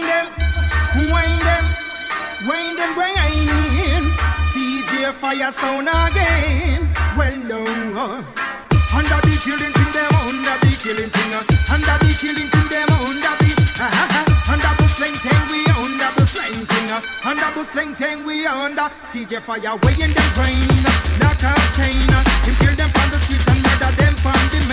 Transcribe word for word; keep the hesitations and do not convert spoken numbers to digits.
them, wind them, wind them, brain. D J Fire sound again. Well, no. Under the killing thing, them under the killing thing. Under the killing thing, them under the. Under the slang thing, we under the slang thing. Under the slang thing, we under. D J Fire weighing them brain. Knock out cane. Him kill them on the streets and murder them from the